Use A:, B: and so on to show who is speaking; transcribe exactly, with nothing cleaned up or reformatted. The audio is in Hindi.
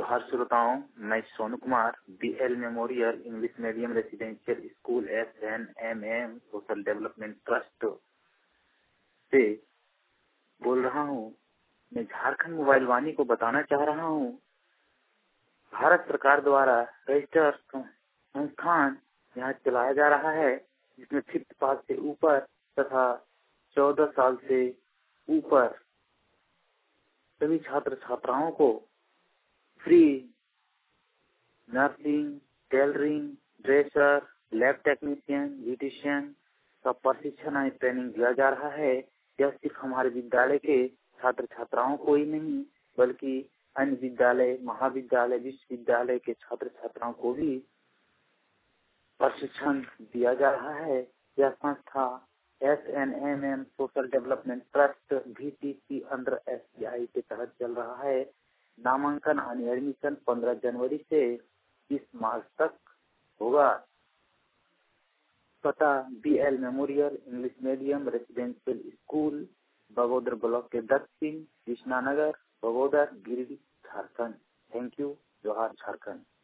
A: जोहार श्रोताओं, मैं Sonu Kumar B L memorial English medium residential school S N M M social development trust से बोल रहा हूँ। मैं झारखंड मोबाइल वाणी को बताना चाह रहा हूँ, भारत सरकार द्वारा रजिस्टर संस्थान यहाँ चलाया जा रहा है, जिसमें फिफ्थ पास से ऊपर तथा चौदह साल से ऊपर सभी छात्र छात्राओं को free nursing, tailoring, dresser, lab technician, beautician का प्रशिक्षण और ट्रेनिंग दिया जा रहा है। यह सिर्फ हमारे विद्यालय के छात्र छात्राओं को ही नहीं, बल्कि अन्य विद्यालय, महाविद्यालय, विश्वविद्यालय के छात्र छात्राओं को भी प्रशिक्षण दिया जा रहा है। यह संस्था S N M M social development trust V T C under S B I के तहत चल रहा है। नामांकन और एडमिशन पंद्रह जनवरी से तीस मार्च तक होगा। पता B L memorial English medium residential school, Bagodar block के दक्षिण, कृष्णा नगर, बगोदर, गिरिडीह, झारखंड। Thank you. जोहार झारखंड।